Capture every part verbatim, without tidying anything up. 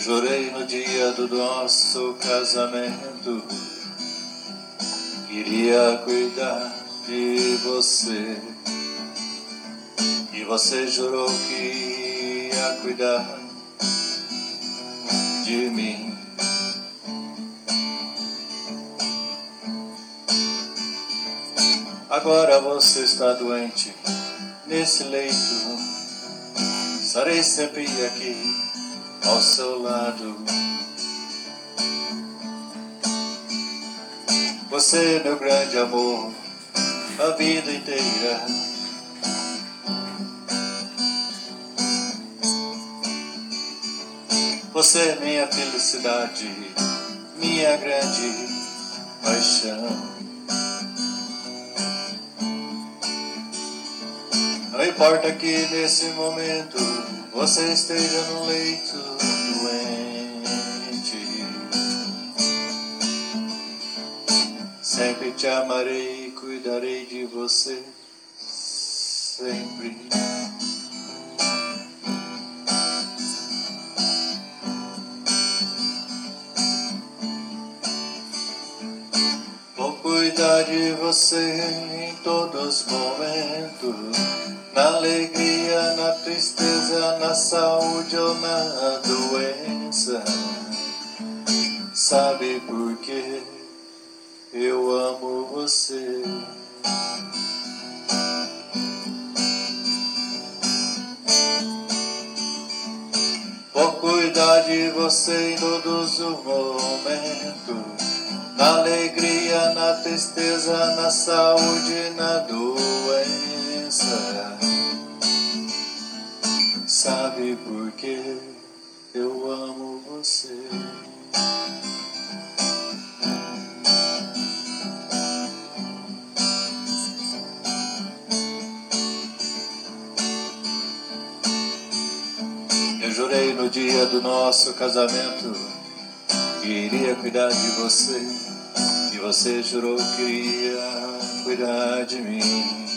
Jurei no dia do nosso casamento que iria cuidar de você. E você jurou que ia cuidar de mim. Agora você está doente nesse leito. Estarei sempre aqui ao seu lado. Você é meu grande amor, a vida inteira. Você é minha felicidade, minha grande paixão. Não importa que nesse momento você esteja no leito doente. Sempre te amarei e cuidarei de você, sempre. Vou cuidar de você em todos os momentos, na alegria, na tristeza, na saúde ou na doença. Sabe por quê? Eu amo você. Vou cuidar de você em todos os momentos, na alegria, na tristeza, na saúde, na doença. Sabe por quê? Eu amo você. Eu jurei no dia do nosso casamento que iria cuidar de você, e você jurou que iria cuidar de mim.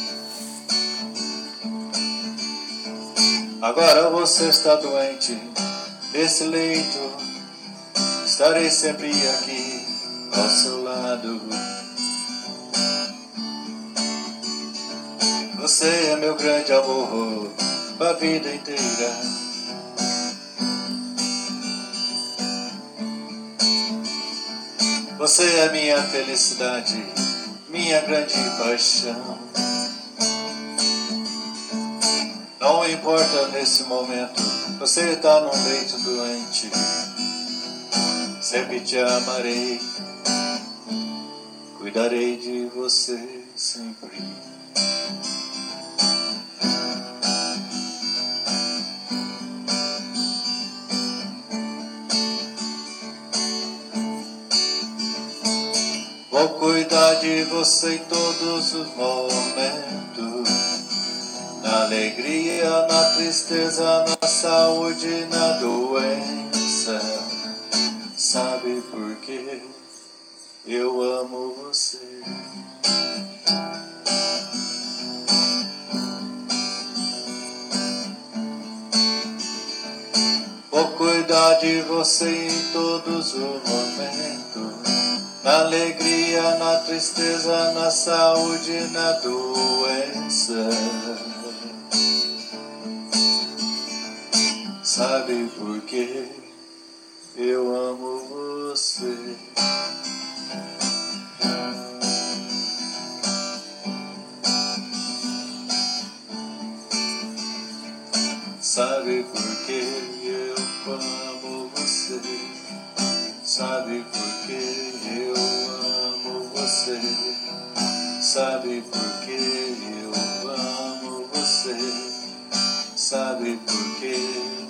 Agora você está doente nesse leito, estarei sempre aqui ao seu lado. Você é meu grande amor, a vida inteira. Você é minha felicidade, minha grande paixão. Não importa nesse momento, você está num leito doente. Sempre te amarei, cuidarei de você sempre. Vou cuidar de você em todos os momentos, na alegria, na tristeza, na saúde, na doença. Sabe por quê? Eu amo você. Vou cuidar de você em todos os momentos, na alegria, na tristeza, na saúde, na doença. Sabe por quê? Eu amo você. Sabe por que eu amo você? Sabe por que eu amo você? Sabe por que eu amo você? Sabe por que